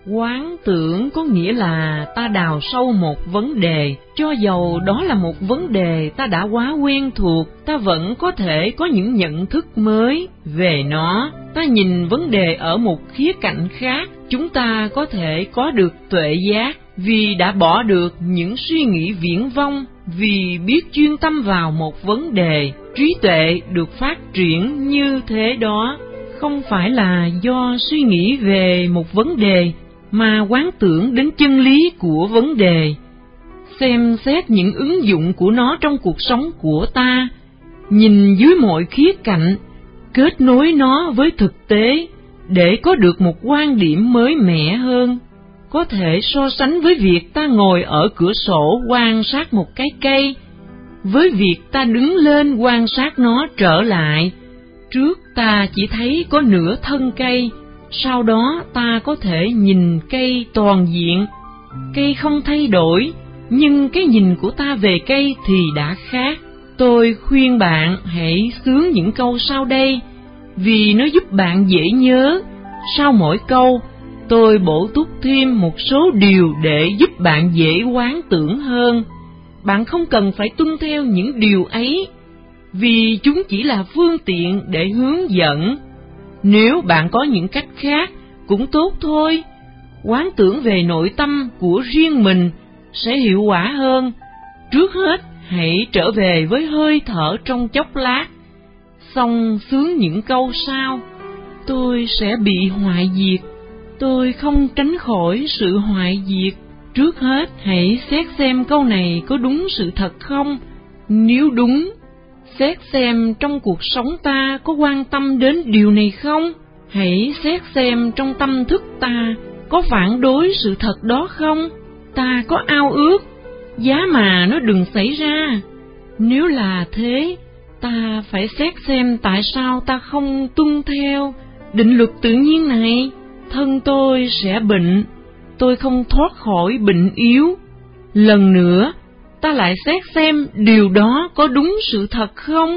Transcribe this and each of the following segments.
Quán tưởng có nghĩa là ta đào sâu một vấn đề, cho dầu đó là một vấn đề ta đã quá quen thuộc, ta vẫn có thể có những nhận thức mới về nó. Ta nhìn vấn đề ở một khía cạnh khác, chúng ta có thể có được tuệ giác, vì đã bỏ được những suy nghĩ viển vông, vì biết chuyên tâm vào một vấn đề. Trí tuệ được phát triển như thế đó, không phải là do suy nghĩ về một vấn đề, mà quán tưởng đến chân lý của vấn đề, xem xét những ứng dụng của nó trong cuộc sống của ta, nhìn dưới mọi khía cạnh, kết nối nó với thực tế để có được một quan điểm mới mẻ hơn. Có thể so sánh với việc ta ngồi ở cửa sổ quan sát một cái cây, với việc ta đứng lên quan sát nó trở lại. Trước ta chỉ thấy có nửa thân cây, sau đó ta có thể nhìn cây toàn diện. Cây không thay đổi, nhưng cái nhìn của ta về cây thì đã khác. Tôi khuyên bạn hãy xướng những câu sau đây, vì nó giúp bạn dễ nhớ. Sau mỗi câu, tôi bổ túc thêm một số điều để giúp bạn dễ quán tưởng hơn. Bạn không cần phải tuân theo những điều ấy, vì chúng chỉ là phương tiện để hướng dẫn. Nếu bạn có những cách khác cũng tốt thôi. Quán tưởng về nội tâm của riêng mình sẽ hiệu quả hơn. Trước hết, hãy trở về với hơi thở trong chốc lát, xong xướng những câu sau. Tôi sẽ bị hoại diệt, tôi không tránh khỏi sự hoại diệt. Trước hết, hãy xét xem câu này có đúng sự thật không. Nếu đúng, xét xem trong cuộc sống ta có quan tâm đến điều này không. Hãy xét xem trong tâm thức ta có phản đối sự thật đó không. Ta có ao ước, giá mà nó đừng xảy ra. Nếu là thế, ta phải xét xem tại sao ta không tuân theo định luật tự nhiên này. Thân tôi sẽ bệnh, tôi không thoát khỏi bệnh yếu. Lần nữa, ta lại xét xem điều đó có đúng sự thật không.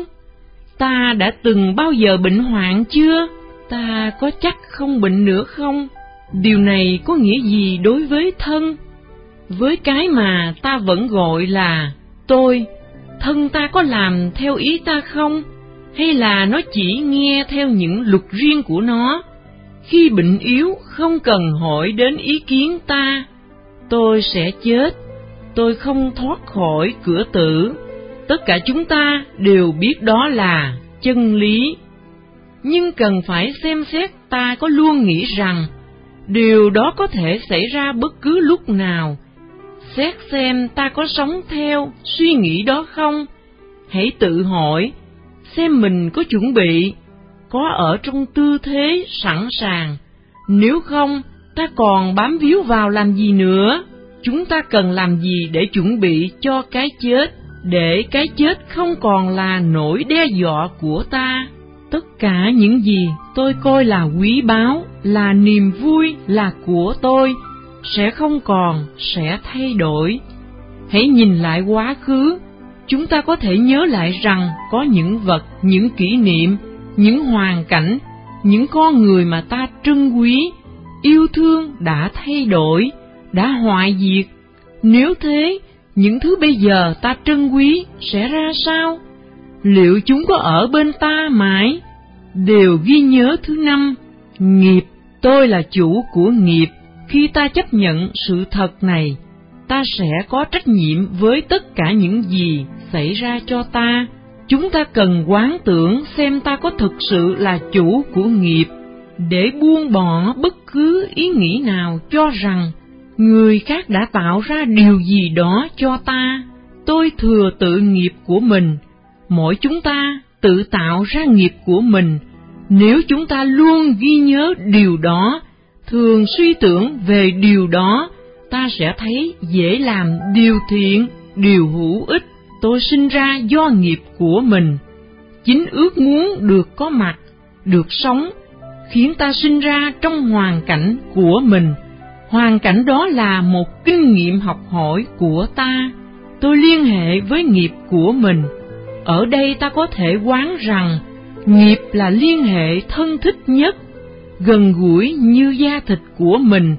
Ta đã từng bao giờ bệnh hoạn chưa? Ta có chắc không bệnh nữa không? Điều này có nghĩa gì đối với thân? Với cái mà ta vẫn gọi là tôi, thân ta có làm theo ý ta không? Hay là nó chỉ nghe theo những luật riêng của nó? Khi bệnh yếu không cần hỏi đến ý kiến ta. Tôi sẽ chết, tôi không thoát khỏi cửa tử. Tất cả chúng ta đều biết đó là chân lý. Nhưng cần phải xem xét ta có luôn nghĩ rằng điều đó có thể xảy ra bất cứ lúc nào. Xét xem ta có sống theo suy nghĩ đó không. Hãy tự hỏi xem mình có chuẩn bị, có ở trong tư thế sẵn sàng. Nếu không, ta còn bám víu vào làm gì nữa? Chúng ta cần làm gì để chuẩn bị cho cái chết, để cái chết không còn là nỗi đe dọa của ta? Tất cả những gì tôi coi là quý báu, là niềm vui, là của tôi, sẽ không còn, sẽ thay đổi. Hãy nhìn lại quá khứ, chúng ta có thể nhớ lại rằng có những vật, những kỷ niệm, những hoàn cảnh, những con người mà ta trân quý, yêu thương đã thay đổi, đã hoại diệt. Nếu thế, những thứ bây giờ ta trân quý sẽ ra sao? Liệu chúng có ở bên ta mãi? Đều ghi nhớ thứ 5, nghiệp. Tôi là chủ của nghiệp. Khi ta chấp nhận sự thật này, ta sẽ có trách nhiệm với tất cả những gì xảy ra cho ta. Chúng ta cần quán tưởng xem ta có thực sự là chủ của nghiệp, để buông bỏ bất cứ ý nghĩ nào cho rằng người khác đã tạo ra điều gì đó cho ta. Tôi thừa tự nghiệp của mình. Mỗi chúng ta tự tạo ra nghiệp của mình. Nếu chúng ta luôn ghi nhớ điều đó, thường suy tưởng về điều đó, ta sẽ thấy dễ làm điều thiện, điều hữu ích. Tôi sinh ra do nghiệp của mình. Chính ước muốn được có mặt, được sống, khiến ta sinh ra trong hoàn cảnh của mình. Hoàn cảnh đó là một kinh nghiệm học hỏi của ta. Tôi liên hệ với nghiệp của mình. Ở đây ta có thể quán rằng nghiệp là liên hệ thân thích nhất, gần gũi như da thịt của mình.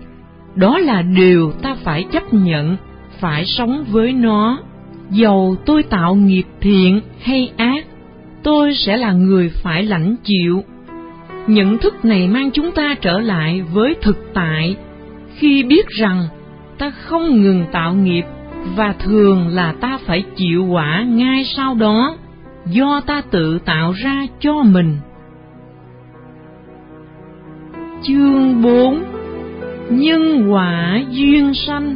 đó là điều ta phải chấp nhận, phải sống với nó. Dầu tôi tạo nghiệp thiện hay ác, tôi sẽ là người phải lãnh chịu. Nhận thức này mang chúng ta trở lại với thực tại, khi biết rằng ta không ngừng tạo nghiệp, và thường là ta phải chịu quả ngay sau đó, do ta tự tạo ra cho mình. Chương 4. Nhân quả duyên sanh.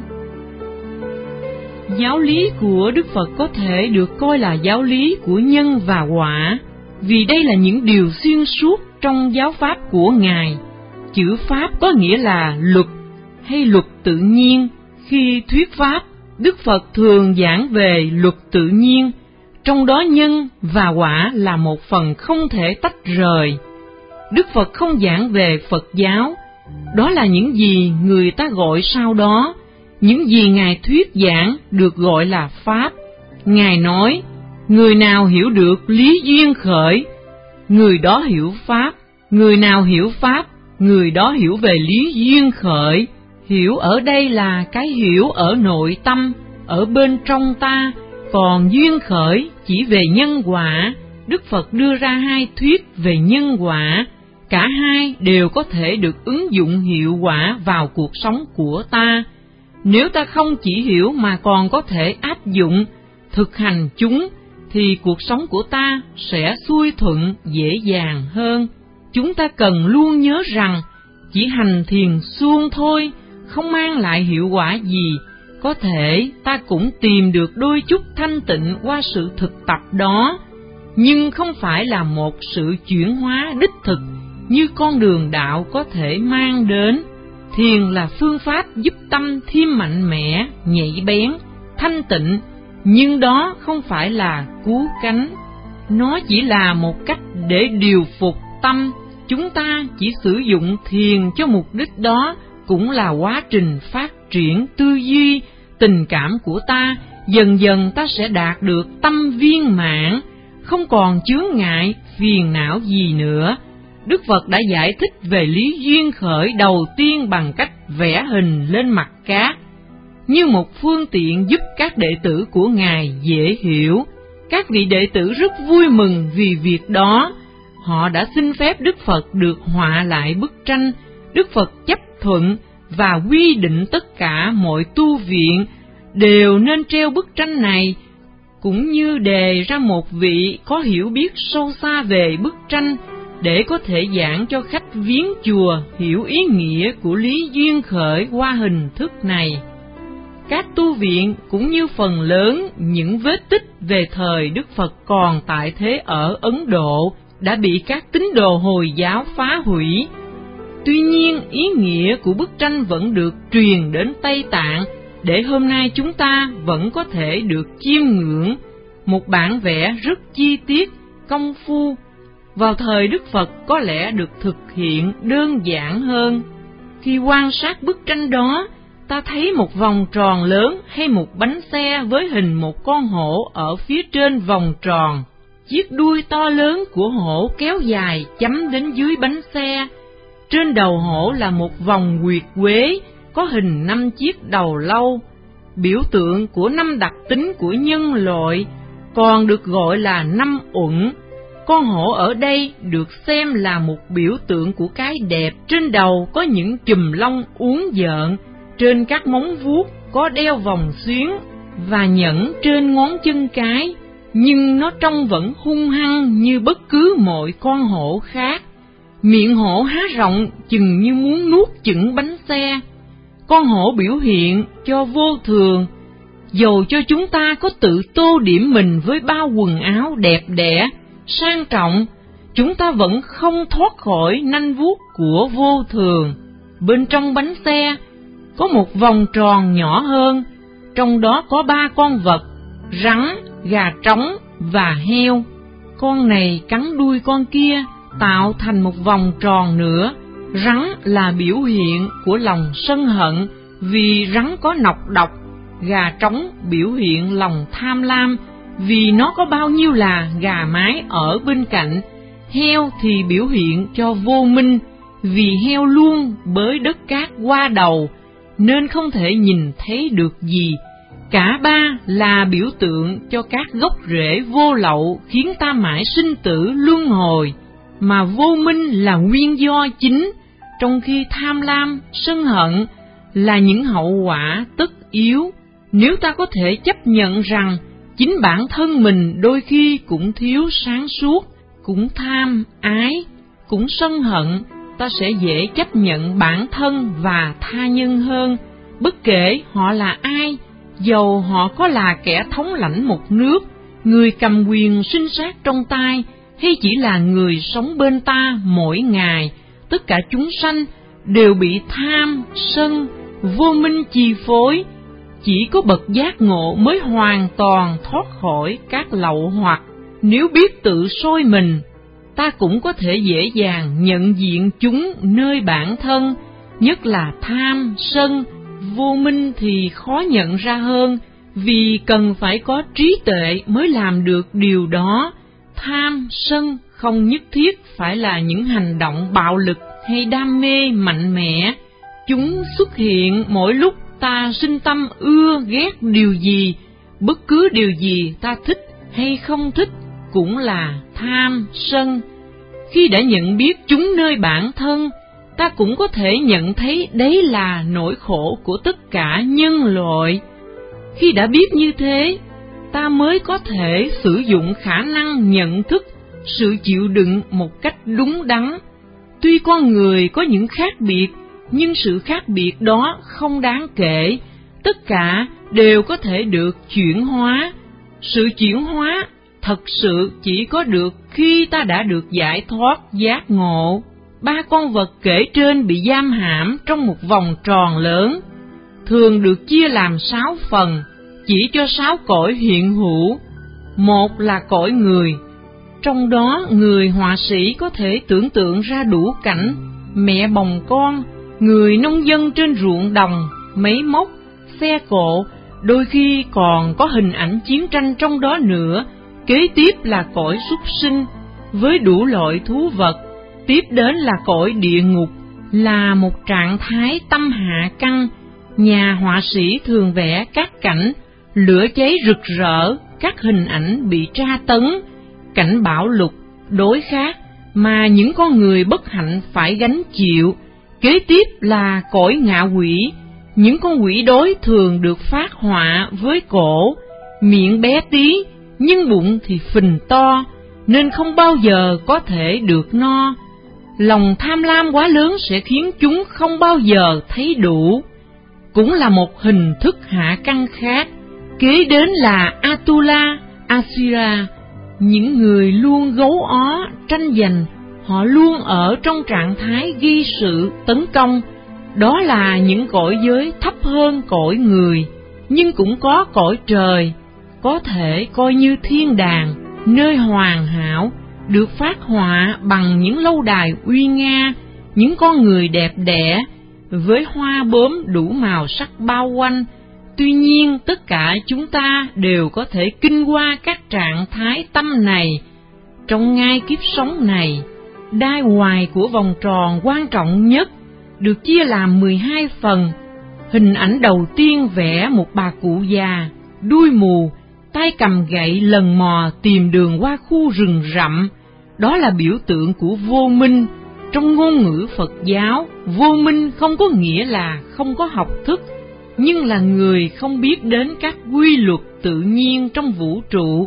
Giáo lý của Đức Phật có thể được coi là giáo lý của nhân và quả, vì đây là những điều xuyên suốt trong giáo pháp của Ngài. Chữ pháp có nghĩa là luật hay luật tự nhiên. Khi thuyết pháp, Đức Phật thường giảng về luật tự nhiên, trong đó nhân và quả là một phần không thể tách rời. Đức Phật không giảng về Phật giáo, đó là những gì người ta gọi sau đó. Những gì Ngài thuyết giảng được gọi là Pháp. Ngài nói, người nào hiểu được lý duyên khởi, người đó hiểu Pháp. Người nào hiểu Pháp, người đó hiểu về lý duyên khởi. Hiểu ở đây là cái hiểu ở nội tâm, ở bên trong ta, còn duyên khởi chỉ về nhân quả. Đức Phật đưa ra hai thuyết về nhân quả, cả hai đều có thể được ứng dụng hiệu quả vào cuộc sống của ta. Nếu ta không chỉ hiểu mà còn có thể áp dụng, thực hành chúng, thì cuộc sống của ta sẽ xuôi thuận dễ dàng hơn. Chúng ta cần luôn nhớ rằng, chỉ hành thiền suông thôi, không mang lại hiệu quả gì. Có thể ta cũng tìm được đôi chút thanh tịnh qua sự thực tập đó, nhưng không phải là một sự chuyển hóa đích thực như con đường đạo có thể mang đến. Thiền là phương pháp giúp tâm thêm mạnh mẽ, nhạy bén, thanh tịnh, nhưng đó không phải là cứu cánh. Nó chỉ là một cách để điều phục tâm. Chúng ta chỉ sử dụng thiền cho mục đích đó, cũng là quá trình phát triển tư duy, tình cảm của ta. Dần dần ta sẽ đạt được tâm viên mãn, không còn chướng ngại, phiền não gì nữa. Đức Phật đã giải thích về lý duyên khởi đầu tiên bằng cách vẽ hình lên mặt cát, như một phương tiện giúp các đệ tử của Ngài dễ hiểu. Các vị đệ tử rất vui mừng vì việc đó. Họ đã xin phép Đức Phật được họa lại bức tranh. Đức Phật chấp thuận và quy định tất cả mọi tu viện đều nên treo bức tranh này, cũng như đề ra một vị có hiểu biết sâu xa về bức tranh, để có thể giảng cho khách viếng chùa hiểu ý nghĩa của lý duyên khởi qua hình thức này. Các tu viện cũng như phần lớn những vết tích về thời Đức Phật còn tại thế ở Ấn Độ đã bị các tín đồ Hồi giáo phá hủy. Tuy nhiên, ý nghĩa của bức tranh vẫn được truyền đến Tây Tạng, để hôm nay chúng ta vẫn có thể được chiêm ngưỡng. Một bản vẽ rất chi tiết, công phu, vào thời Đức Phật có lẽ được thực hiện đơn giản hơn. Khi quan sát bức tranh đó, ta thấy một vòng tròn lớn hay một bánh xe với hình một con hổ ở phía trên vòng tròn. Chiếc đuôi to lớn của hổ kéo dài chấm đến dưới bánh xe. Trên đầu hổ là một vòng nguyệt quế có hình 5 chiếc đầu lâu, biểu tượng của 5 đặc tính của nhân loại, còn được gọi là 5 uẩn. Con hổ ở đây được xem là một biểu tượng của cái đẹp. Trên đầu có những chùm lông uốn lượn, trên các móng vuốt có đeo vòng xuyến và nhẫn trên ngón chân cái, nhưng nó trông vẫn hung hăng như bất cứ mọi con hổ khác. Miệng hổ há rộng chừng như muốn nuốt chửng bánh xe. Con hổ biểu hiện cho vô thường. Dầu cho chúng ta có tự tô điểm mình với bao quần áo đẹp đẽ, sang trọng, chúng ta vẫn không thoát khỏi nanh vuốt của vô thường. Bên trong bánh xe có một vòng tròn nhỏ hơn, trong đó có 3 con vật: rắn, gà trống và heo. Con này cắn đuôi con kia, tạo thành một vòng tròn nữa. Rắn là biểu hiện của lòng sân hận, vì rắn có nọc độc. Gà trống biểu hiện lòng tham lam, vì nó có bao nhiêu là gà mái ở bên cạnh. Heo thì biểu hiện cho vô minh, vì heo luôn bới đất cát qua đầu. nên không thể nhìn thấy được gì. Cả ba là biểu tượng cho các gốc rễ vô lậu khiến ta mãi sinh tử luân hồi, mà vô minh là nguyên do chính, trong khi tham lam, sân hận là những hậu quả tất yếu. Nếu ta có thể chấp nhận rằng chính bản thân mình đôi khi cũng thiếu sáng suốt, cũng tham, ái, cũng sân hận, ta sẽ dễ chấp nhận bản thân và tha nhân hơn, bất kể họ là ai, dầu họ có là kẻ thống lãnh một nước, người cầm quyền sinh sát trong tay, hay chỉ là người sống bên ta mỗi ngày. Tất cả chúng sanh đều bị tham, sân, vô minh chi phối. Chỉ có bậc giác ngộ mới hoàn toàn thoát khỏi các lậu hoặc. Nếu biết tự soi mình, ta cũng có thể dễ dàng nhận diện chúng nơi bản thân, nhất là tham, sân, vô minh thì khó nhận ra hơn, vì cần phải có trí tuệ mới làm được điều đó. Tham, sân không nhất thiết phải là những hành động bạo lực hay đam mê mạnh mẽ. Chúng xuất hiện mỗi lúc ta sinh tâm ưa ghét điều gì, bất cứ điều gì ta thích hay không thích cũng là tham, sân. Khi đã nhận biết chúng nơi bản thân, ta cũng có thể nhận thấy đấy là nỗi khổ của tất cả nhân loại. Khi đã biết như thế, ta mới có thể sử dụng khả năng nhận thức, sự chịu đựng một cách đúng đắn. Tuy con người có những khác biệt, nhưng sự khác biệt đó không đáng kể, tất cả đều có thể được chuyển hóa. Sự chuyển hóa thật sự chỉ có được khi ta đã được giải thoát giác ngộ. Ba con vật kể trên bị giam hãm trong một vòng tròn lớn, thường được chia làm 6 phần, chỉ cho 6 cõi hiện hữu. Một là cõi người, trong đó người họa sĩ có thể tưởng tượng ra đủ cảnh mẹ bồng con, người nông dân trên ruộng đồng, máy móc, xe cộ, đôi khi còn có hình ảnh chiến tranh trong đó nữa. Kế tiếp là cõi súc sinh với đủ loại thú vật. Tiếp đến là cõi địa ngục, là một trạng thái tâm hạ căn. Nhà họa sĩ thường vẽ các cảnh lửa cháy rực rỡ, các hình ảnh bị tra tấn, cảnh bạo lục, đối khát mà những con người bất hạnh phải gánh chịu. Kế tiếp là cõi ngạ quỷ. Những con quỷ đối thường được phác họa với cổ, miệng bé tí, nhưng bụng thì phình to, nên không bao giờ có thể được no. Lòng tham lam quá lớn sẽ khiến chúng không bao giờ thấy đủ, cũng là một hình thức hạ căn khác. Kế đến là Atula, Asira, những người luôn gấu ó, tranh giành, họ luôn ở trong trạng thái gây sự, tấn công. Đó là những cõi giới thấp hơn cõi người, nhưng cũng có cõi trời, có thể coi như thiên đàng, nơi hoàn hảo, được phác họa bằng những lâu đài uy nga, những con người đẹp đẽ, với hoa bướm đủ màu sắc bao quanh. Tuy nhiên, tất cả chúng ta đều có thể kinh qua các trạng thái tâm này. Trong ngay kiếp sống này, đai hoài của vòng tròn quan trọng nhất được chia làm 12 phần. Hình ảnh đầu tiên vẽ một bà cụ già, đuôi mù, tay cầm gậy lần mò tìm đường qua khu rừng rậm. Đó là biểu tượng của vô minh. Trong ngôn ngữ Phật giáo, vô minh không có nghĩa là không có học thức, nhưng là người không biết đến các quy luật tự nhiên trong vũ trụ.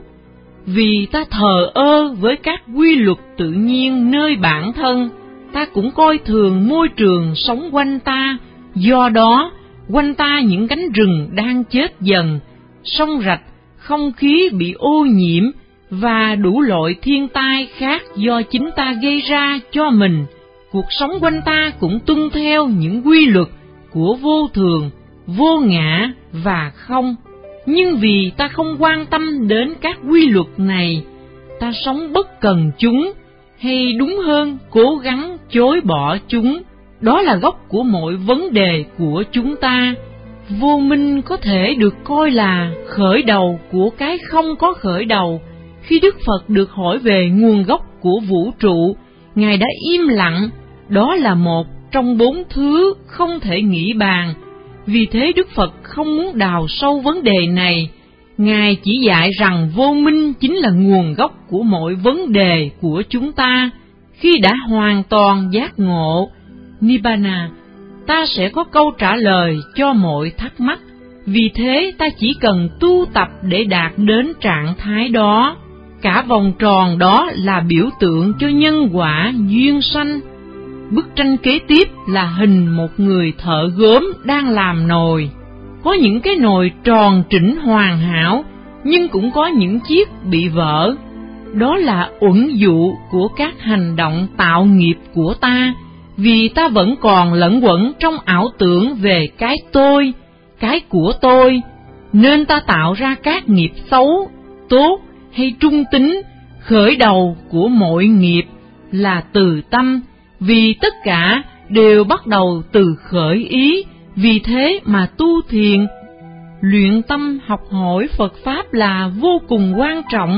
Vì ta thờ ơ với các quy luật tự nhiên nơi bản thân, ta cũng coi thường môi trường sống quanh ta. Do đó, quanh ta những cánh rừng đang chết dần, sông rạch, không khí bị ô nhiễm và đủ loại thiên tai khác do chính ta gây ra cho mình. Cuộc sống quanh ta cũng tuân theo những quy luật của vô thường, vô ngã và không. Nhưng vì ta không quan tâm đến các quy luật này, ta sống bất cần chúng, hay đúng hơn cố gắng chối bỏ chúng. Đó là gốc của mọi vấn đề của chúng ta. Vô minh có thể được coi là khởi đầu của cái không có khởi đầu. Khi Đức Phật được hỏi về nguồn gốc của vũ trụ, Ngài đã im lặng. Đó là một trong 4 thứ không thể nghĩ bàn. Vì thế Đức Phật không muốn đào sâu vấn đề này. Ngài chỉ dạy rằng vô minh chính là nguồn gốc của mọi vấn đề của chúng ta. Khi đã hoàn toàn giác ngộ Nibbana, ta sẽ có câu trả lời cho mọi thắc mắc. Vì thế ta chỉ cần tu tập để đạt đến trạng thái đó. Cả vòng tròn đó là biểu tượng cho nhân quả duyên sanh. Bức tranh kế tiếp là hình một người thợ gốm đang làm nồi. Có những cái nồi tròn trĩnh hoàn hảo, nhưng cũng có những chiếc bị vỡ. Đó là uẩn dụ của các hành động tạo nghiệp của ta, vì ta vẫn còn lẫn quẩn trong ảo tưởng về cái tôi, cái của tôi, nên ta tạo ra các nghiệp xấu, tốt hay trung tính. Khởi đầu của mọi nghiệp là từ tâm, vì tất cả đều bắt đầu từ khởi ý. Vì thế mà tu thiền, luyện tâm học hỏi Phật Pháp là vô cùng quan trọng,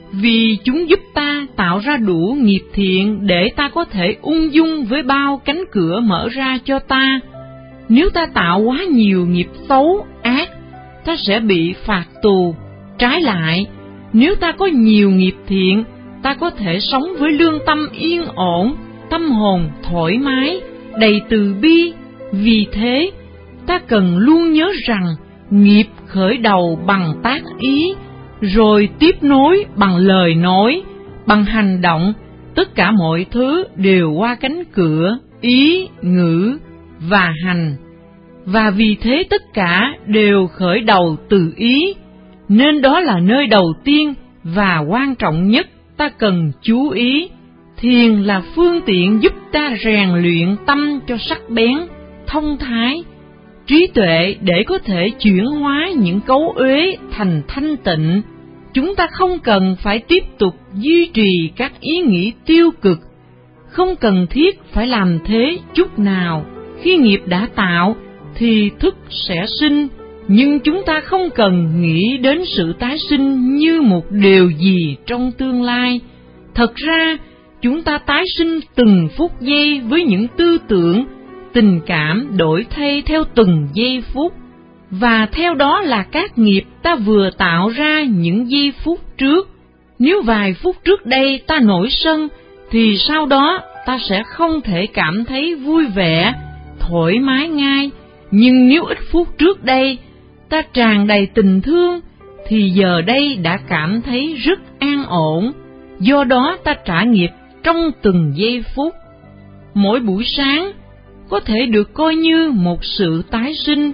vì chúng giúp ta tạo ra đủ nghiệp thiện để ta có thể ung dung với bao cánh cửa mở ra cho ta. Nếu ta tạo quá nhiều nghiệp xấu, ác, ta sẽ bị phạt tù. Trái lại, nếu ta có nhiều nghiệp thiện, ta có thể sống với lương tâm yên ổn, tâm hồn thoải mái, đầy từ bi. Vì thế, ta cần luôn nhớ rằng nghiệp khởi đầu bằng tác ý, rồi tiếp nối bằng lời nói, bằng hành động. Tất cả mọi thứ đều qua cánh cửa ý, ngữ và hành. Và vì thế tất cả đều khởi đầu từ ý, nên đó là nơi đầu tiên và quan trọng nhất ta cần chú ý. Thiền là phương tiện giúp ta rèn luyện tâm cho sắc bén, thông thái, trí tuệ để có thể chuyển hóa những cấu uế thành thanh tịnh. Chúng ta không cần phải tiếp tục duy trì các ý nghĩ tiêu cực, không cần thiết phải làm thế chút nào. Khi nghiệp đã tạo thì thức sẽ sinh, nhưng chúng ta không cần nghĩ đến sự tái sinh như một điều gì trong tương lai. Thật ra, chúng ta tái sinh từng phút giây với những tư tưởng, tình cảm đổi thay theo từng giây phút, và theo đó là các nghiệp ta vừa tạo ra những giây phút trước. Nếu vài phút trước đây ta nổi sân, thì sau đó ta sẽ không thể cảm thấy vui vẻ, thoải mái ngay. Nhưng nếu ít phút trước đây ta tràn đầy tình thương, thì giờ đây đã cảm thấy rất an ổn. Do đó ta trả nghiệp trong từng giây phút. Mỗi buổi sáng có thể được coi như một sự tái sinh.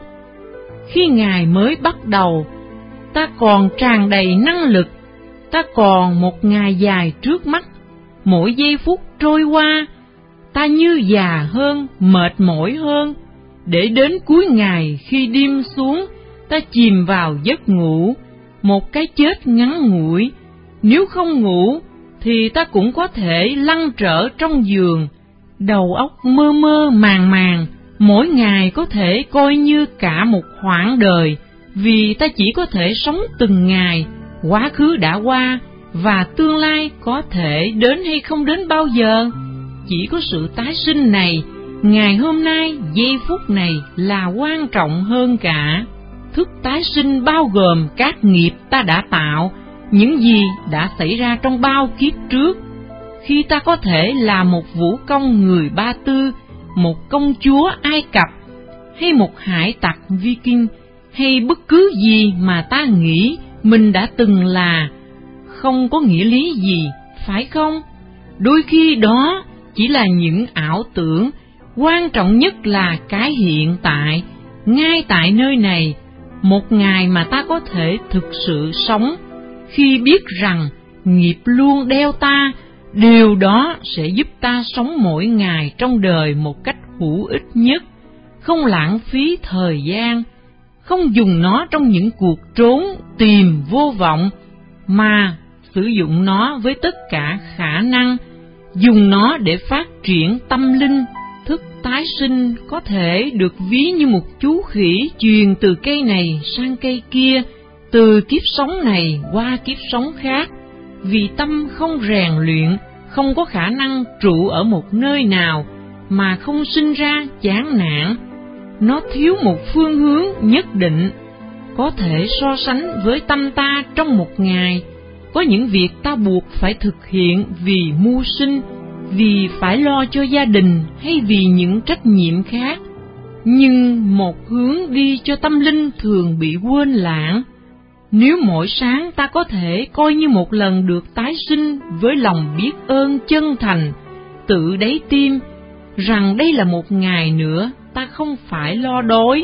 Khi ngày mới bắt đầu, ta còn tràn đầy năng lực, ta còn một ngày dài trước mắt. Mỗi giây phút trôi qua, ta như già hơn, mệt mỏi hơn, để đến cuối ngày khi đêm xuống, ta chìm vào giấc ngủ, một cái chết ngắn ngủi. Nếu không ngủ, thì ta cũng có thể lăn trở trong giường, đầu óc mơ mơ màng màng. Mỗi ngày có thể coi như cả một khoảng đời, vì ta chỉ có thể sống từng ngày. Quá khứ đã qua, và tương lai có thể đến hay không đến bao giờ. Chỉ có sự tái sinh này, ngày hôm nay, giây phút này là quan trọng hơn cả. Thức tái sinh bao gồm các nghiệp ta đã tạo, những gì đã xảy ra trong bao kiếp trước. Khi ta có thể là một vũ công người Ba Tư, một công chúa Ai Cập, hay một hải tặc Viking, hay bất cứ gì mà ta nghĩ mình đã từng là, không có nghĩa lý gì, phải không? Đôi khi đó chỉ là những ảo tưởng. Quan trọng nhất là cái hiện tại, ngay tại nơi này, một ngày mà ta có thể thực sự sống. Khi biết rằng nghiệp luôn đeo ta, điều đó sẽ giúp ta sống mỗi ngày trong đời một cách hữu ích nhất, không lãng phí thời gian, không dùng nó trong những cuộc trốn tìm vô vọng, mà sử dụng nó với tất cả khả năng, dùng nó để phát triển tâm linh. Thức tái sinh có thể được ví như một chú khỉ truyền từ cây này sang cây kia, từ kiếp sống này qua kiếp sống khác. Vì tâm không rèn luyện, không có khả năng trụ ở một nơi nào mà không sinh ra chán nản. nó thiếu một phương hướng nhất định. Có thể so sánh với tâm ta trong một ngày, có những việc ta buộc phải thực hiện vì mưu sinh, vì phải lo cho gia đình hay vì những trách nhiệm khác. Nhưng một hướng đi cho tâm linh thường bị quên lãng. Nếu mỗi sáng ta có thể coi như một lần được tái sinh với lòng biết ơn chân thành, tự đáy tim, rằng đây là một ngày nữa ta không phải lo đói,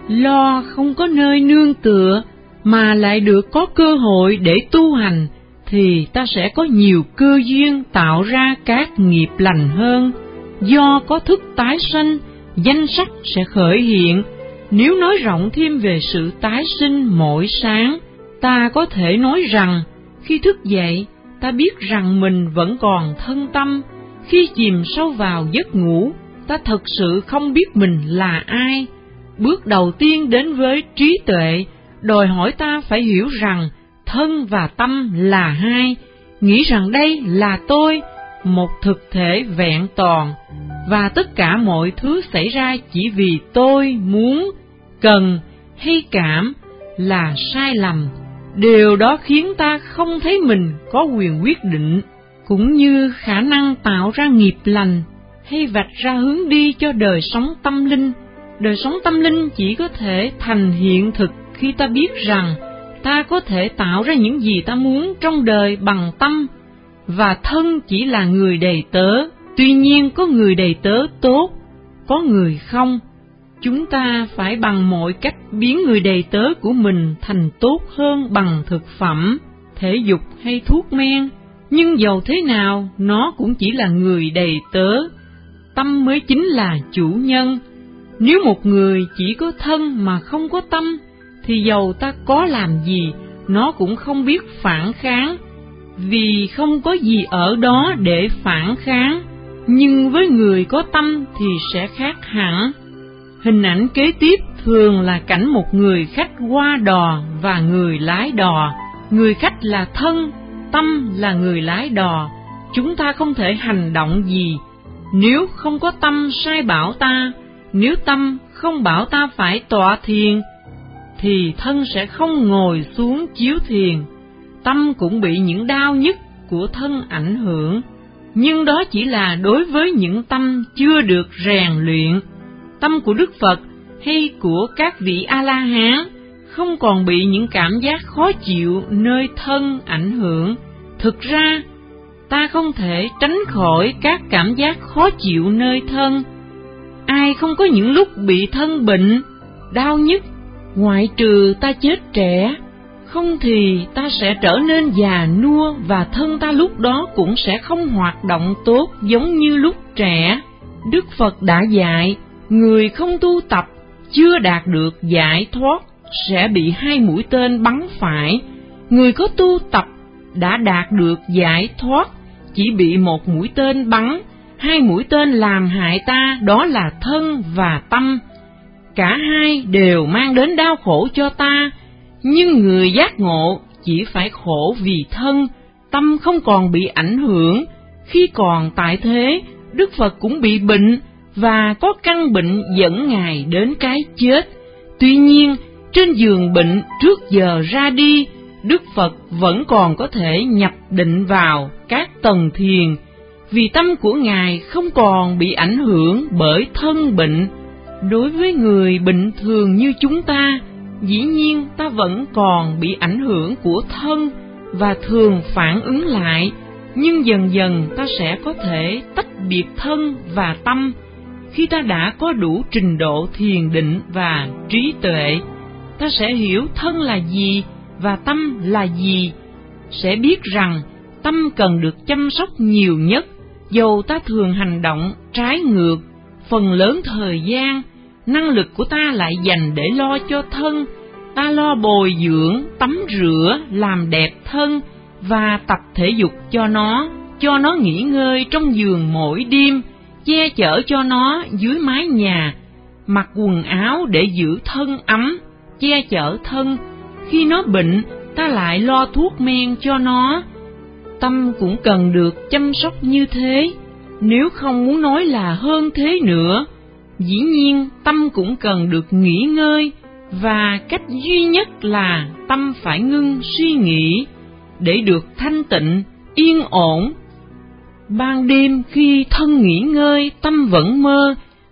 lo không có nơi nương tựa, mà lại được có cơ hội để tu hành, thì ta sẽ có nhiều cơ duyên tạo ra các nghiệp lành hơn. Do có thức tái sanh, danh sắc sẽ khởi hiện. Nếu nói rộng thêm về sự tái sinh mỗi sáng, ta có thể nói rằng, khi thức dậy, ta biết rằng mình vẫn còn thân tâm. Khi chìm sâu vào giấc ngủ, ta thật sự không biết mình là ai. Bước đầu tiên đến với trí tuệ, đòi hỏi ta phải hiểu rằng thân và tâm là hai, nghĩ rằng đây là tôi, một thực thể vẹn toàn, và tất cả mọi thứ xảy ra chỉ vì tôi muốn, cần hay cảm là sai lầm. Điều đó khiến ta không thấy mình có quyền quyết định, cũng như khả năng tạo ra nghiệp lành hay vạch ra hướng đi cho đời sống tâm linh. Đời sống tâm linh chỉ có thể thành hiện thực khi ta biết rằng ta có thể tạo ra những gì ta muốn trong đời bằng tâm, và thân chỉ là người đầy tớ. Tuy nhiên có người đầy tớ tốt, có người không. Chúng ta phải bằng mọi cách biến người đầy tớ của mình thành tốt hơn bằng thực phẩm, thể dục hay thuốc men. Nhưng dầu thế nào, nó cũng chỉ là người đầy tớ. Tâm mới chính là chủ nhân. Nếu một người chỉ có thân mà không có tâm, thì dầu ta có làm gì, nó cũng không biết phản kháng, vì không có gì ở đó để phản kháng. Nhưng với người có tâm thì sẽ khác hẳn. Hình ảnh kế tiếp thường là cảnh một người khách qua đò và người lái đò. Người khách là thân, tâm là người lái đò. Chúng ta không thể hành động gì nếu không có tâm sai bảo ta. Nếu tâm không bảo ta phải tọa thiền, thì thân sẽ không ngồi xuống chiếu thiền. Tâm cũng bị những đau nhức của thân ảnh hưởng, nhưng đó chỉ là đối với những tâm chưa được rèn luyện. Tâm của Đức Phật hay của các vị A-la-hán không còn bị những cảm giác khó chịu nơi thân ảnh hưởng. Thực ra, ta không thể tránh khỏi các cảm giác khó chịu nơi thân. Ai không có những lúc bị thân bệnh, đau nhức, ngoại trừ ta chết trẻ, không thì ta sẽ trở nên già nua, và thân ta lúc đó cũng sẽ không hoạt động tốt giống như lúc trẻ. Đức Phật đã dạy, người không tu tập, chưa đạt được giải thoát, sẽ bị 2 mũi tên bắn phải. Người có tu tập, đã đạt được giải thoát, chỉ bị 1 mũi tên bắn. 2 mũi tên làm hại ta, đó là thân và tâm. Cả hai đều mang đến đau khổ cho ta, nhưng người giác ngộ chỉ phải khổ vì thân, tâm không còn bị ảnh hưởng. Khi còn tại thế, Đức Phật cũng bị bệnh, và có căn bệnh dẫn Ngài đến cái chết. Tuy nhiên, trên giường bệnh trước giờ ra đi, Đức Phật vẫn còn có thể nhập định vào các tầng thiền, vì tâm của Ngài không còn bị ảnh hưởng bởi thân bệnh. Đối với người bình thường như chúng ta, dĩ nhiên ta vẫn còn bị ảnh hưởng của thân và thường phản ứng lại, nhưng dần dần ta sẽ có thể tách biệt thân và tâm. Khi ta đã có đủ trình độ thiền định và trí tuệ, ta sẽ hiểu thân là gì và tâm là gì, sẽ biết rằng tâm cần được chăm sóc nhiều nhất. Dầu ta thường hành động trái ngược, phần lớn thời gian, năng lực của ta lại dành để lo cho thân. Ta lo bồi dưỡng, tắm rửa, làm đẹp thân và tập thể dục cho nó nghỉ ngơi trong giường mỗi đêm, che chở cho nó dưới mái nhà, mặc quần áo để giữ thân ấm, che chở thân. Khi nó bệnh, ta lại lo thuốc men cho nó. Tâm cũng cần được chăm sóc như thế, nếu không muốn nói là hơn thế nữa. Dĩ nhiên tâm cũng cần được nghỉ ngơi, và cách duy nhất là tâm phải ngưng suy nghĩ để được thanh tịnh, yên ổn. Ban đêm khi thân nghỉ ngơi, tâm vẫn mơ,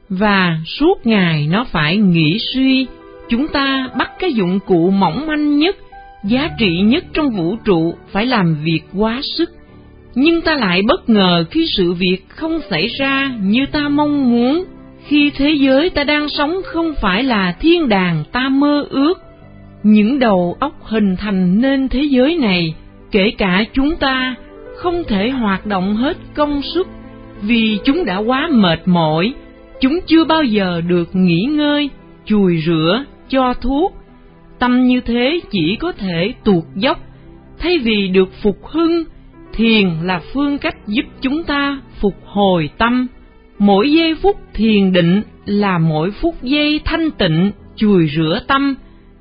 và suốt ngày nó phải nghĩ suy. Chúng ta bắt cái dụng cụ mỏng manh nhất, giá trị nhất trong vũ trụ phải làm việc quá sức, nhưng ta lại bất ngờ khi sự việc không xảy ra như ta mong muốn, khi thế giới ta đang sống không phải là thiên đàng ta mơ ước. Những đầu óc hình thành nên thế giới này, kể cả chúng ta, không thể hoạt động hết công suất vì chúng đã quá mệt mỏi. Chúng chưa bao giờ được nghỉ ngơi, chùi rửa, cho thuốc. Tâm như thế chỉ có thể tuột dốc. Thay vì được phục hưng, thiền là phương cách giúp chúng ta phục hồi tâm. Mỗi giây phút thiền định là mỗi phút giây thanh tịnh, chùi rửa tâm.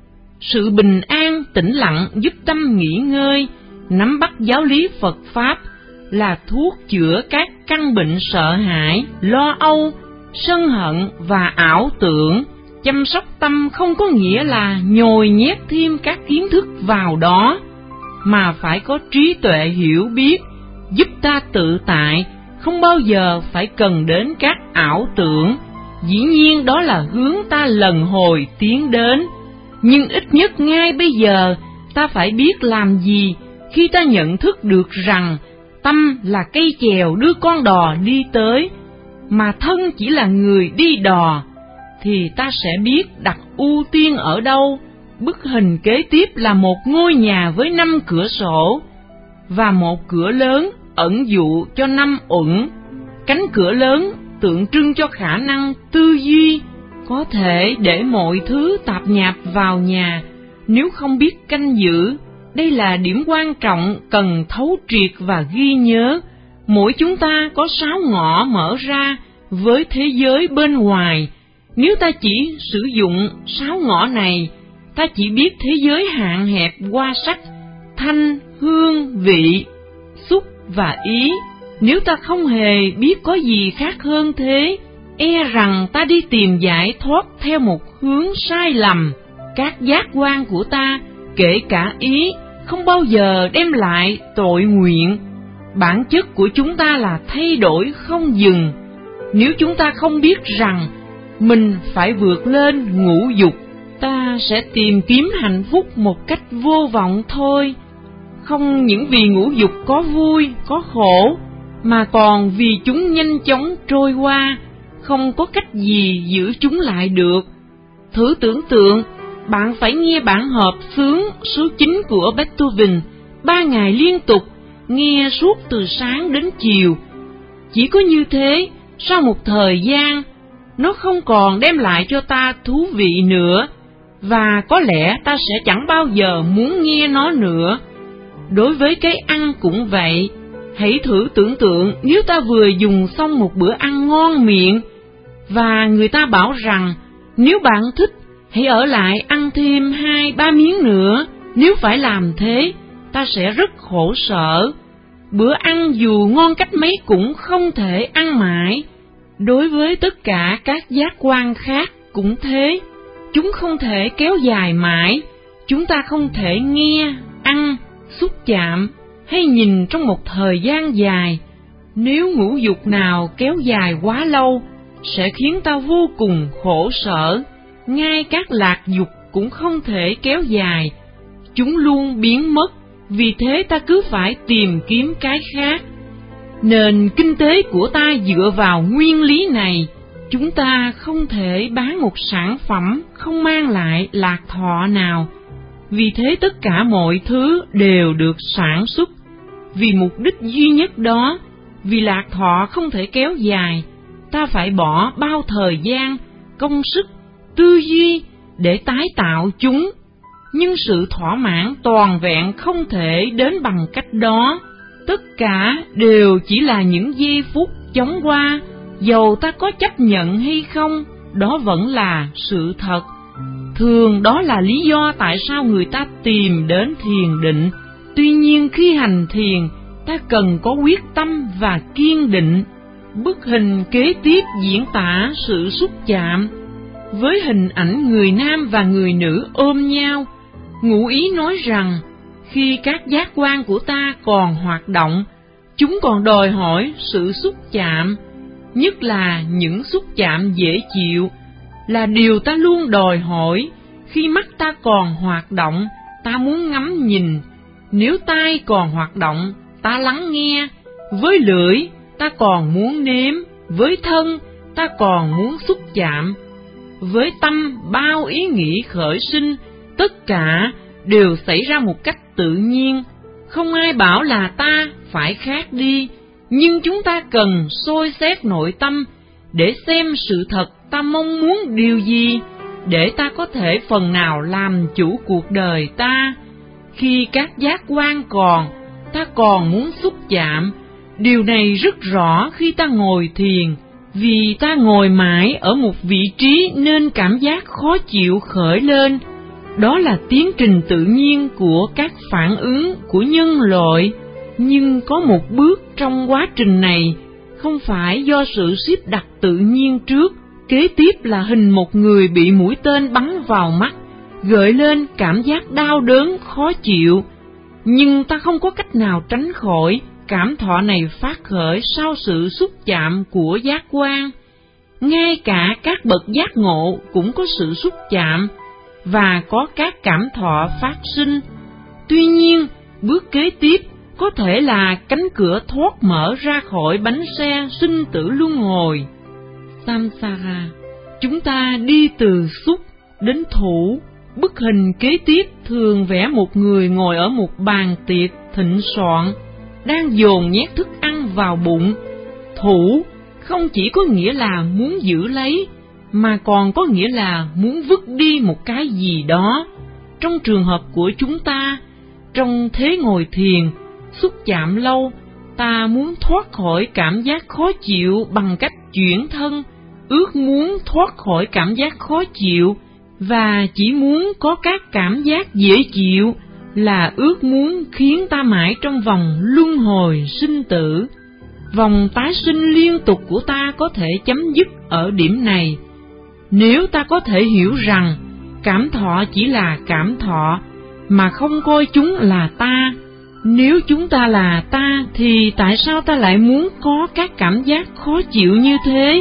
Sự bình an, tĩnh lặng giúp tâm nghỉ ngơi. Nắm bắt giáo lý Phật Pháp là thuốc chữa các căn bệnh sợ hãi, lo âu, sân hận và ảo tưởng. Chăm sóc tâm không có nghĩa là nhồi nhét thêm các kiến thức vào đó, mà phải có trí tuệ hiểu biết, giúp ta tự tại, không bao giờ phải cần đến các ảo tưởng. Dĩ nhiên đó là hướng ta lần hồi tiến đến, nhưng ít nhất ngay bây giờ ta phải biết làm gì khi ta nhận thức được rằng tâm là cây chèo đưa con đò đi tới, mà thân chỉ là người đi đò, thì ta sẽ biết đặt ưu tiên ở đâu. Bức hình kế tiếp là một ngôi nhà với 5 cửa sổ và một cửa lớn ẩn dụ cho 5 uẩn. Cánh cửa lớn tượng trưng cho khả năng tư duy, có thể để mọi thứ tạp nhạp vào nhà nếu không biết canh giữ. Đây là điểm quan trọng cần thấu triệt và ghi nhớ. Mỗi chúng ta có 6 ngõ mở ra với thế giới bên ngoài. Nếu ta chỉ sử dụng 6 ngõ này, ta chỉ biết thế giới hạn hẹp qua sắc, thanh, hương, vị, xúc và ý. Nếu ta không hề biết có gì khác hơn thế, e rằng ta đi tìm giải thoát theo một hướng sai lầm. Các giác quan của ta, kể cả ý, không bao giờ đem lại tội nguyện. Bản chất của chúng ta là thay đổi không dừng. Nếu chúng ta không biết rằng mình phải vượt lên ngũ dục, ta sẽ tìm kiếm hạnh phúc một cách vô vọng thôi. Không những vì ngũ dục có vui, có khổ, mà còn vì chúng nhanh chóng trôi qua, không có cách gì giữ chúng lại được. Thử tưởng tượng, bạn phải nghe bản hợp xướng số 9 của Beethoven 3 ngày liên tục, nghe suốt từ sáng đến chiều. Chỉ có như thế, sau một thời gian, nó không còn đem lại cho ta thú vị nữa, và có lẽ ta sẽ chẳng bao giờ muốn nghe nó nữa. Đối với cái ăn cũng vậy. Hãy thử tưởng tượng nếu ta vừa dùng xong một bữa ăn ngon miệng, và người ta bảo rằng nếu bạn thích, hãy ở lại ăn thêm 2-3 miếng nữa. Nếu phải làm thế, ta sẽ rất khổ sở. Bữa ăn dù ngon cách mấy cũng không thể ăn mãi. Đối với tất cả các giác quan khác cũng thế. Chúng không thể kéo dài mãi. Chúng ta không thể nghe, ăn, xúc chạm hay nhìn trong một thời gian dài. Nếu ngũ dục nào kéo dài quá lâu, sẽ khiến ta vô cùng khổ sở. Ngay các lạc dục cũng không thể kéo dài. Chúng luôn biến mất, vì thế ta cứ phải tìm kiếm cái khác. Nền kinh tế của ta dựa vào nguyên lý này. Chúng ta không thể bán một sản phẩm không mang lại lạc thọ nào. Vì thế tất cả mọi thứ đều được sản xuất vì mục đích duy nhất đó. Vì lạc thọ không thể kéo dài, ta phải bỏ bao thời gian, công sức, tư duy để tái tạo chúng. Nhưng sự thỏa mãn toàn vẹn không thể đến bằng cách đó. Tất cả đều chỉ là những giây phút chóng qua, dầu ta có chấp nhận hay không, đó vẫn là sự thật. Thường đó là lý do tại sao người ta tìm đến thiền định. Tuy nhiên khi hành thiền, ta cần có quyết tâm và kiên định. Bức hình kế tiếp diễn tả sự xúc chạm với hình ảnh người nam và người nữ ôm nhau. Ngụ ý nói rằng khi các giác quan của ta còn hoạt động, chúng còn đòi hỏi sự xúc chạm, nhất là những xúc chạm dễ chịu, là điều ta luôn đòi hỏi. Khi mắt ta còn hoạt động, ta muốn ngắm nhìn; nếu tai còn hoạt động, ta lắng nghe; với lưỡi, ta còn muốn nếm; với thân, ta còn muốn xúc chạm; với tâm, bao ý nghĩ khởi sinh, tất cả đều xảy ra một cách tự nhiên. Không ai bảo là ta phải khác đi, nhưng chúng ta cần soi xét nội tâm để xem sự thật ta mong muốn điều gì, để ta có thể phần nào làm chủ cuộc đời ta. Khi các giác quan còn, ta còn muốn xúc chạm. Điều này rất rõ khi ta ngồi thiền, vì ta ngồi mãi ở một vị trí nên cảm giác khó chịu khởi lên. Đó là tiến trình tự nhiên của các phản ứng của nhân loại, nhưng có một bước trong quá trình này không phải do sự xếp đặt tự nhiên trước. Kế tiếp là hình một người bị mũi tên bắn vào mắt, gợi lên cảm giác đau đớn khó chịu, nhưng ta không có cách nào tránh khỏi cảm thọ này phát khởi sau sự xúc chạm của giác quan. Ngay cả các bậc giác ngộ cũng có sự xúc chạm và có các cảm thọ phát sinh. Tuy nhiên, bước kế tiếp có thể là cánh cửa thoát mở ra khỏi bánh xe sinh tử luân hồi. Samsara. Chúng ta đi từ xúc đến thủ. Bức hình kế tiếp thường vẽ một người ngồi ở một bàn tiệc thịnh soạn, đang dồn nhét thức ăn vào bụng. Thủ không chỉ có nghĩa là muốn giữ lấy, mà còn có nghĩa là muốn vứt đi một cái gì đó. Trong trường hợp của chúng ta, trong thế ngồi thiền, xúc chạm lâu, ta muốn thoát khỏi cảm giác khó chịu bằng cách chuyển thân, ước muốn thoát khỏi cảm giác khó chịu, và chỉ muốn có các cảm giác dễ chịu, là ước muốn khiến ta mãi trong vòng luân hồi sinh tử. Vòng tái sinh liên tục của ta có thể chấm dứt ở điểm này. Nếu ta có thể hiểu rằng cảm thọ chỉ là cảm thọ, mà không coi chúng là ta. Nếu chúng ta là ta, thì tại sao ta lại muốn có các cảm giác khó chịu như thế?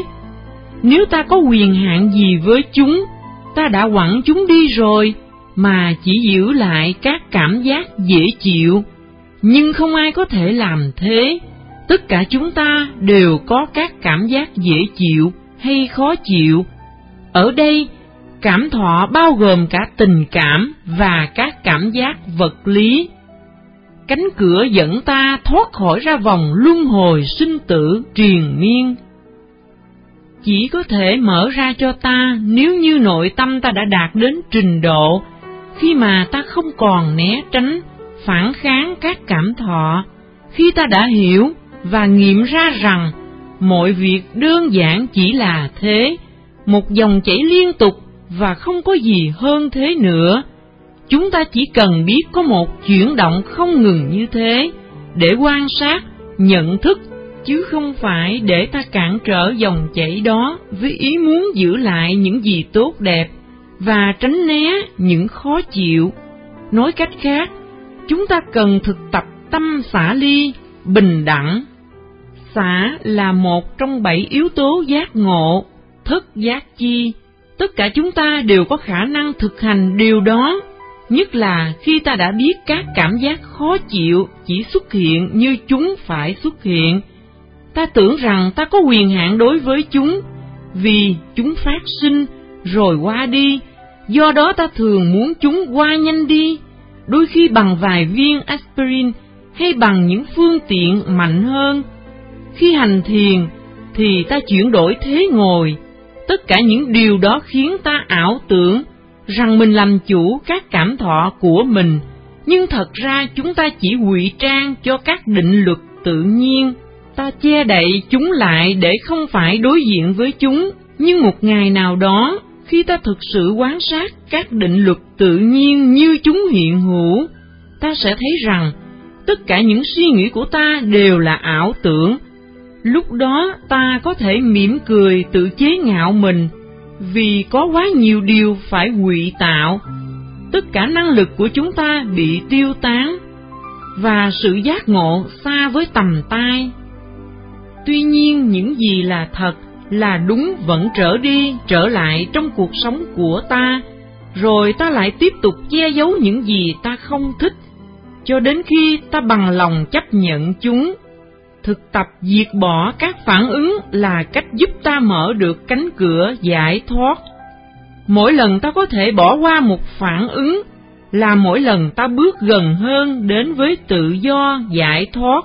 Nếu ta có quyền hạn gì với chúng, ta đã quẳng chúng đi rồi, mà chỉ giữ lại các cảm giác dễ chịu. Nhưng không ai có thể làm thế. Tất cả chúng ta đều có các cảm giác dễ chịu hay khó chịu. Ở đây, cảm thọ bao gồm cả tình cảm và các cảm giác vật lý. Cánh cửa dẫn ta thoát khỏi ra vòng luân hồi sinh tử triền miên chỉ có thể mở ra cho ta nếu như nội tâm ta đã đạt đến trình độ khi mà ta không còn né tránh, phản kháng các cảm thọ. Khi ta đã hiểu và nghiệm ra rằng mọi việc đơn giản chỉ là thế, một dòng chảy liên tục và không có gì hơn thế nữa. Chúng ta chỉ cần biết có một chuyển động không ngừng như thế để quan sát, nhận thức, chứ không phải để ta cản trở dòng chảy đó với ý muốn giữ lại những gì tốt đẹp và tránh né những khó chịu. Nói cách khác, chúng ta cần thực tập tâm xả ly, bình đẳng. Xả là một trong 7 yếu tố giác ngộ, thức giác chi. Tất cả chúng ta đều có khả năng thực hành điều đó, nhất là khi ta đã biết các cảm giác khó chịu chỉ xuất hiện như chúng phải xuất hiện. Ta tưởng rằng ta có quyền hạn đối với chúng, vì chúng phát sinh rồi qua đi, do đó ta thường muốn chúng qua nhanh đi, đôi khi bằng vài viên aspirin hay bằng những phương tiện mạnh hơn. Khi hành thiền thì ta chuyển đổi thế ngồi. Tất cả những điều đó khiến ta ảo tưởng rằng mình làm chủ các cảm thọ của mình, nhưng thật ra chúng ta chỉ ngụy trang cho các định luật tự nhiên. Ta che đậy chúng lại để không phải đối diện với chúng, nhưng một ngày nào đó, khi ta thực sự quan sát các định luật tự nhiên như chúng hiện hữu, ta sẽ thấy rằng tất cả những suy nghĩ của ta đều là ảo tưởng. Lúc đó ta có thể mỉm cười tự chế ngạo mình, vì có quá nhiều điều phải ngụy tạo. Tất cả năng lực của chúng ta bị tiêu tán, và sự giác ngộ xa với tầm tay. Tuy nhiên những gì là thật, là đúng vẫn trở lại trong cuộc sống của ta, rồi ta lại tiếp tục che giấu những gì ta không thích, cho đến khi ta bằng lòng chấp nhận chúng. Thực tập diệt bỏ các phản ứng là cách giúp ta mở được cánh cửa giải thoát. Mỗi lần ta có thể bỏ qua một phản ứng, là mỗi lần ta bước gần hơn đến với tự do giải thoát.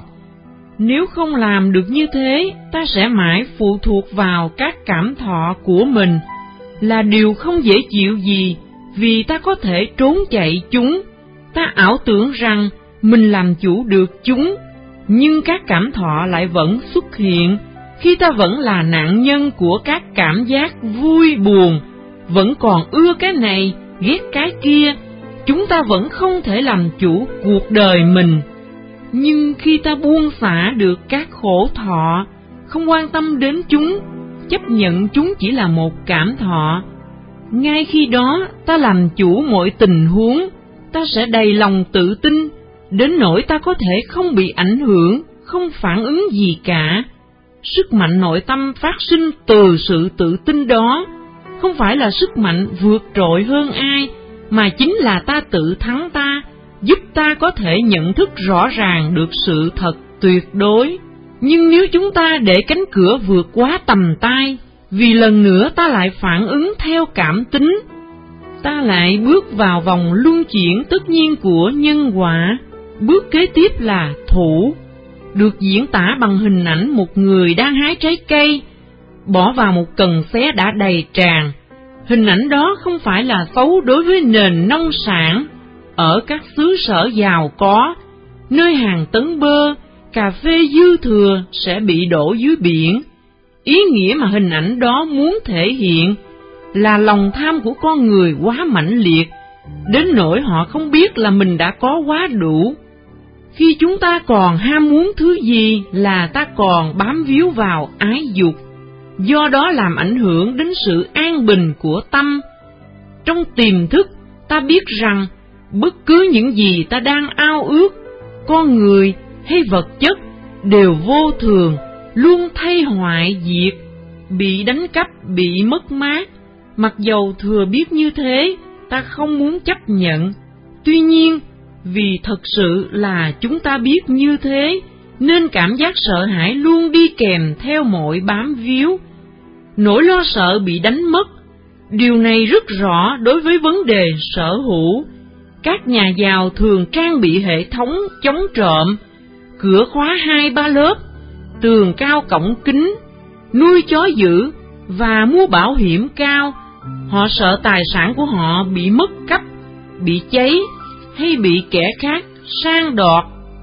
Nếu không làm được như thế, ta sẽ mãi phụ thuộc vào các cảm thọ của mình, là điều không dễ chịu gì, vì ta có thể trốn chạy chúng. Ta ảo tưởng rằng mình làm chủ được chúng, nhưng các cảm thọ lại vẫn xuất hiện, khi ta vẫn là nạn nhân của các cảm giác vui buồn, vẫn còn ưa cái này, ghét cái kia. Chúng ta vẫn không thể làm chủ cuộc đời mình. Nhưng khi ta buông xả được các khổ thọ, không quan tâm đến chúng, chấp nhận chúng chỉ là một cảm thọ, ngay khi đó ta làm chủ mọi tình huống. Ta sẽ đầy lòng tự tin, đến nỗi ta có thể không bị ảnh hưởng, không phản ứng gì cả. Sức mạnh nội tâm phát sinh từ sự tự tin đó, không phải là sức mạnh vượt trội hơn ai, mà chính là ta tự thắng ta, giúp ta có thể nhận thức rõ ràng được sự thật tuyệt đối. Nhưng nếu chúng ta để cánh cửa vượt quá tầm tay, vì lần nữa ta lại phản ứng theo cảm tính, ta lại bước vào vòng luân chuyển tất nhiên của nhân quả. Bước kế tiếp là thủ, được diễn tả bằng hình ảnh một người đang hái trái cây, bỏ vào một cần xé đã đầy tràn. Hình ảnh đó không phải là xấu đối với nền nông sản. Ở các xứ sở giàu có, nơi hàng tấn bơ, cà phê dư thừa sẽ bị đổ dưới biển. Ý nghĩa mà hình ảnh đó muốn thể hiện là lòng tham của con người quá mãnh liệt, đến nỗi họ không biết là mình đã có quá đủ. Khi chúng ta còn ham muốn thứ gì là ta còn bám víu vào ái dục, do đó làm ảnh hưởng đến sự an bình của tâm. Trong tiềm thức, ta biết rằng bất cứ những gì ta đang ao ước, con người hay vật chất, đều vô thường, luôn thay hoại diệt, bị đánh cắp, bị mất mát. Mặc dầu thừa biết như thế, ta không muốn chấp nhận. Tuy nhiên, vì thật sự là chúng ta biết như thế, nên cảm giác sợ hãi luôn đi kèm theo mọi bám víu. Nỗi lo sợ bị đánh mất, điều này rất rõ đối với vấn đề sở hữu. Các nhà giàu thường trang bị hệ thống chống trộm, cửa khóa 2-3 lớp, tường cao cổng kính, nuôi chó dữ và mua bảo hiểm cao. Họ sợ tài sản của họ bị mất cắp, bị cháy hay bị kẻ khác sang đoạt.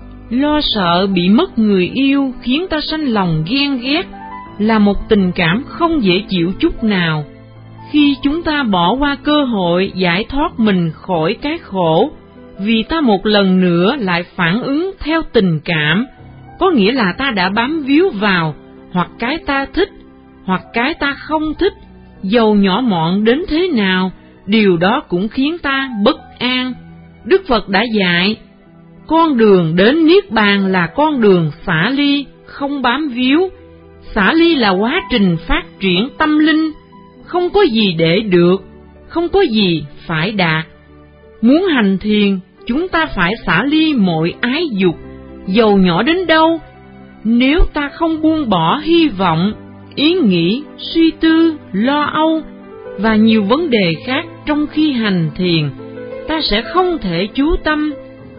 Lo sợ bị mất người yêu khiến ta sanh lòng ghen ghét, là một tình cảm không dễ chịu chút nào. Khi chúng ta bỏ qua cơ hội giải thoát mình khỏi cái khổ, vì ta một lần nữa lại phản ứng theo tình cảm, có nghĩa là ta đã bám víu vào hoặc cái ta thích hoặc cái ta không thích, dầu nhỏ mọn đến thế nào, điều đó cũng khiến ta bất an. Đức Phật đã dạy, con đường đến Niết Bàn là con đường xả ly, không bám víu. Xả ly là quá trình phát triển tâm linh, không có gì để được, không có gì phải đạt. Muốn hành thiền, chúng ta phải xả ly mọi ái dục, dầu nhỏ đến đâu. Nếu ta không buông bỏ hy vọng, ý nghĩ, suy tư, lo âu và nhiều vấn đề khác trong khi hành thiền, ta sẽ không thể chú tâm.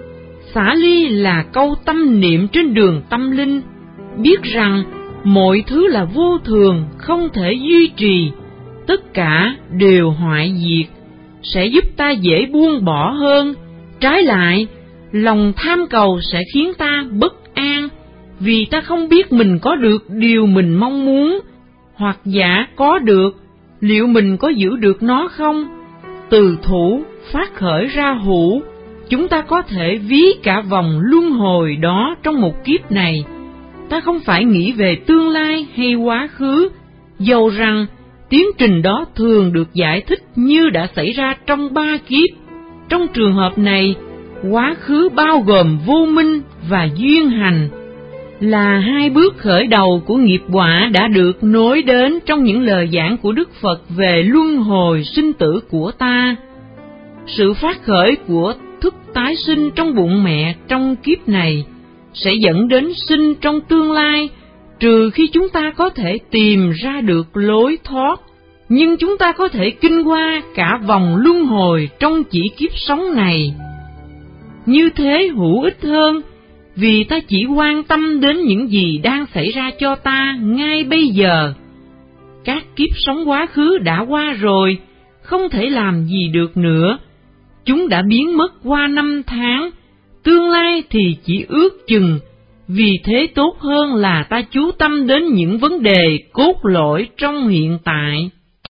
Xả ly là câu tâm niệm trên đường tâm linh, biết rằng mọi thứ là vô thường, không thể duy trì, tất cả đều hoại diệt, sẽ giúp ta dễ buông bỏ hơn. Trái lại, lòng tham cầu sẽ khiến ta bất an, vì ta không biết mình có được điều mình mong muốn, hoặc giả có được, liệu mình có giữ được nó không? Từ thủ phát khởi ra hữu, chúng ta có thể ví cả vòng luân hồi đó trong một kiếp này. ta không phải nghĩ về tương lai hay quá khứ, dầu rằng tiến trình đó thường được giải thích như đã xảy ra trong 3 kiếp. Trong trường hợp này, quá khứ bao gồm vô minh và duyên hành, là 2 bước khởi đầu của nghiệp quả đã được nối đến trong những lời giảng của Đức Phật về luân hồi sinh tử của ta. Sự phát khởi của thức tái sinh trong bụng mẹ trong kiếp này sẽ dẫn đến sinh trong tương lai, trừ khi chúng ta có thể tìm ra được lối thoát. Nhưng chúng ta có thể kinh qua cả vòng luân hồi trong chỉ kiếp sống này. Như thế hữu ích hơn, vì ta chỉ quan tâm đến những gì đang xảy ra cho ta ngay bây giờ. Các kiếp sống quá khứ đã qua rồi, không thể làm gì được nữa. Chúng đã biến mất qua 5 tháng, tương lai thì chỉ ước chừng. Vì thế tốt hơn là ta chú tâm đến những vấn đề cốt lõi trong hiện tại.